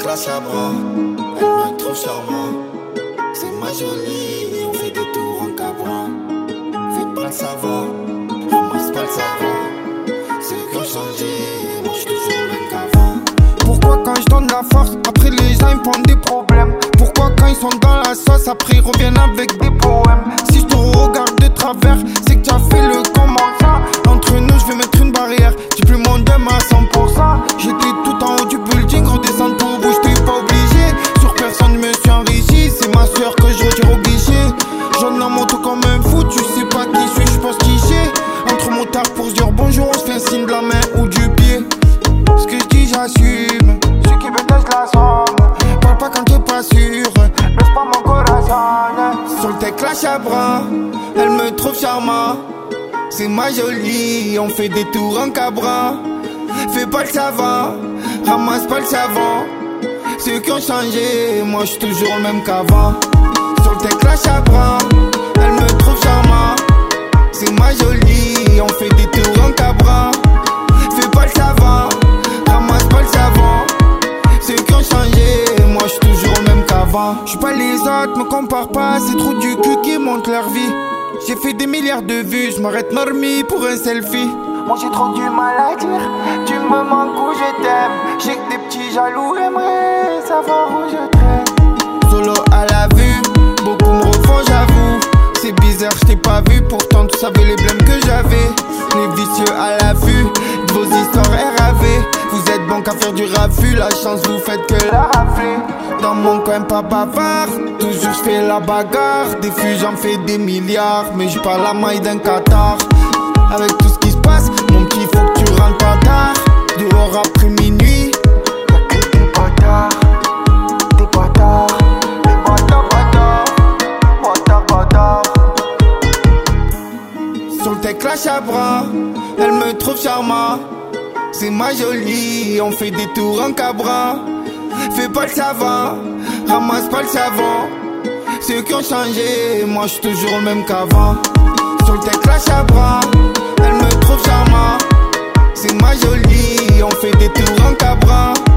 clash à bras, elle me trouve charmant. C'est ma jolie, on fait des tours en cabra. Faites pas le savant, ramasse pas le savant. C'est que changé, moi j'suis toujours le même qu'avant. Pourquoi quand je donne la force, après les gens ils me font des problèmes? Pourquoi quand ils sont dans la sauce, après ils reviennent avec des poèmes? Si je te regarde de travers, c'est que tu as fait le commentaire. Entre nous je vais mettre une barrière, j'ai plus mon dème à 100%. J'étais tout en haut du building, redescendre pour vous, j'étais pas obligé. Sur personne je me suis enrichi, c'est ma soeur que je retire au guichet. J'en la moto comme un fou, tu sais pas qui je suis, je pense qui j'ai. Entre motards pour se dire bonjour, on se fait un signe de la main ou du pied. Ce que je dis j'assume, ceux qui veulent je la somme. Parle pas quand t'es pas sûr, baisse pas mon corazon. Sur le tech clash à bras, elle me trouve charmant. C'est ma jolie, on fait des tours en cabra. Fais pas le savant, ramasse pas le savant. Ceux qui ont changé, moi j'suis toujours le même qu'avant. Sur le tech clash à bras, elle me trouve charmant. C'est ma jolie, on fait des tours en cabra. Fais pas le savant, ramasse pas le savant. Ceux qui ont changé, moi j'suis toujours le même qu'avant. J'suis pas les autres, me compare pas, c'est trop du cul qui monte leur vie. J'ai fait des milliards de vues, j'm'arrête normie pour un selfie. Moi j'ai trop du mal à dire, tu me manques ou je t'aime. J'ai que des petits jaloux, aimeraient savoir où je traîne. Solo à la vue, beaucoup me refont j'avoue. C'est bizarre, je t'ai pas vu, pourtant tu savais les blèmes que j'avais. Les vicieux à la vue, de vos histoires RAV. Vous êtes bon qu'à faire du raffut, la chance vous faites que la rafler. Dans mon coin pas bavard, toujours je fais la bagarre. Des fûts j'en fais des milliards, mais j'ai pas la maille d'un Qatar. Avec tout ce qui se passe, mon petit faut que tu rentres pas tard. Dehors après minuit, y'a que des bâtards. Des bâtards, des bâtards, bâtards. Bâtards, bâtards. Sur le tech clash à bras, elle me trouve charmant. C'est ma jolie, on fait des tours en cabra. Fais pas le savant, ramasse pas le savant. Ceux qui ont changé, moi j'suis toujours le même qu'avant. Sur le tech clash à bras, elle me trouve charmant. C'est ma jolie, on fait des tours en cabra.